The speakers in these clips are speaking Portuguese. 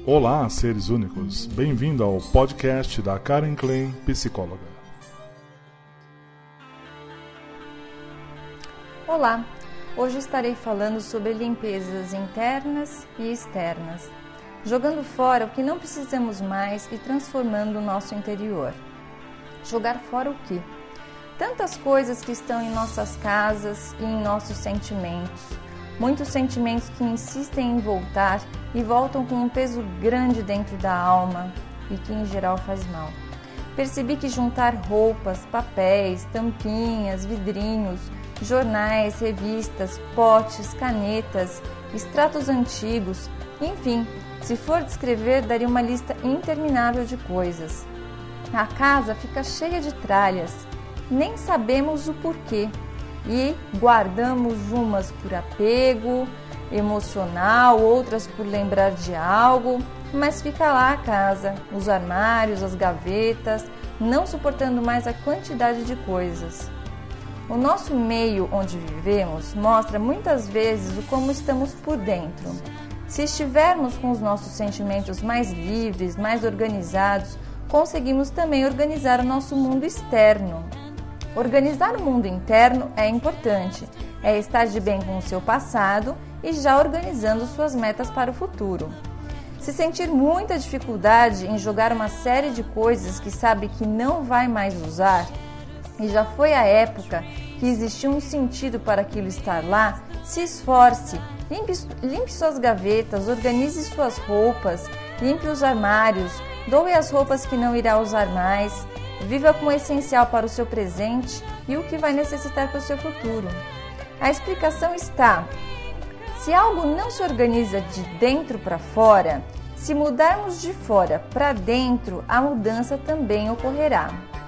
Olá, seres únicos. Bem-vindo ao podcast da Karen Klein, psicóloga. Olá, hoje estarei falando sobre limpezas internas e externas, jogando fora o que não precisamos mais e transformando o nosso interior. Jogar fora o quê? Tantas coisas que estão em nossas casas e em nossos sentimentos. Muitos sentimentos que insistem em voltar e voltam com um peso grande dentro da alma e que em geral faz mal. Percebi que juntar roupas, papéis, tampinhas, vidrinhos, jornais, revistas, potes, canetas, extratos antigos, enfim, se for descrever, daria uma lista interminável de coisas. A casa fica cheia de tralhas, nem sabemos o porquê. E guardamos umas por apego emocional, outras por lembrar de algo, mas fica lá a casa, os armários, as gavetas, não suportando mais a quantidade de coisas. O nosso meio onde vivemos mostra muitas vezes o como estamos por dentro. Se estivermos com os nossos sentimentos mais livres, mais organizados, conseguimos também organizar o nosso mundo externo. Organizar o mundo interno é importante, é estar de bem com o seu passado e já organizando suas metas para o futuro. Se sentir muita dificuldade em jogar uma série de coisas que sabe que não vai mais usar, e já foi a época que existiu um sentido para aquilo estar lá, se esforce, limpe suas gavetas, organize suas roupas, limpe os armários, doe as roupas que não irá usar mais. Viva com o essencial para o seu presente e o que vai necessitar para o seu futuro. A explicação está: se algo não se organiza de dentro para fora, se mudarmos de fora para dentro, a mudança também ocorrerá.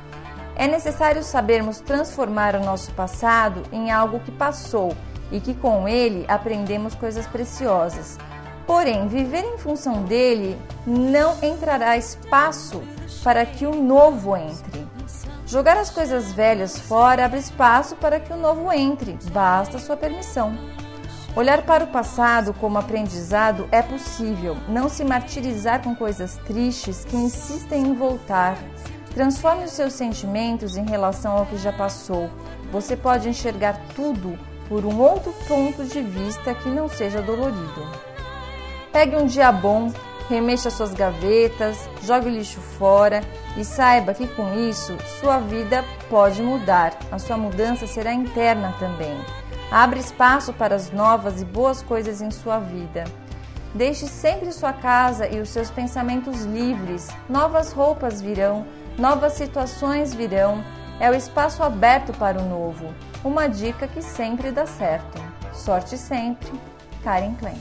É necessário sabermos transformar o nosso passado em algo que passou e que com ele aprendemos coisas preciosas. Porém, viver em função dele não entrará espaço para que o novo entre. Jogar as coisas velhas fora abre espaço para que o novo entre, basta sua permissão. Olhar para o passado como aprendizado é possível, não se martirizar com coisas tristes que insistem em voltar. Transforme os seus sentimentos em relação ao que já passou. Você pode enxergar tudo por um outro ponto de vista que não seja dolorido. Pegue um dia bom, remexa suas gavetas, jogue o lixo fora e saiba que com isso sua vida pode mudar. A sua mudança será interna também. Abra espaço para as novas e boas coisas em sua vida. Deixe sempre sua casa e os seus pensamentos livres. Novas roupas virão, novas situações virão. É o espaço aberto para o novo. Uma dica que sempre dá certo. Sorte sempre, Karen Klein.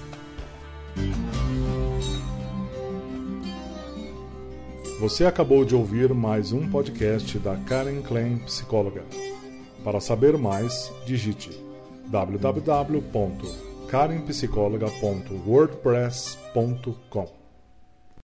Você acabou de ouvir mais um podcast da Karen Klein, psicóloga. Para saber mais, digite www.karenpsicologa.wordpress.com.